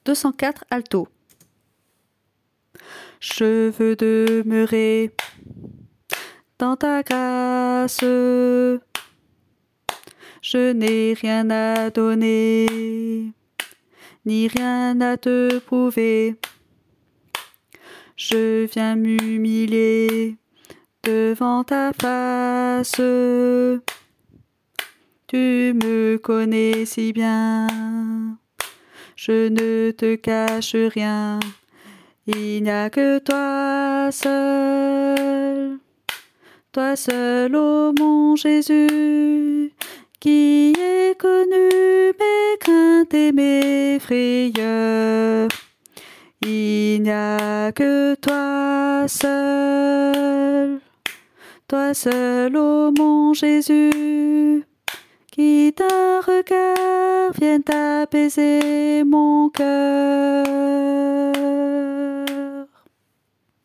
204 alto. Je veux demeurer dans ta grâce. Je n'ai rien à donner, ni rien à te prouver. Je viens m'humilier devant ta face. Tu me connais si bien, je ne te cache rien. Il n'y a que toi seul, ô mon Jésus, qui est connu mes craintes et mes frayeurs. Il n'y a que toi seul, ô mon Jésus, qui d'un regard vienne apaiser mon cœur.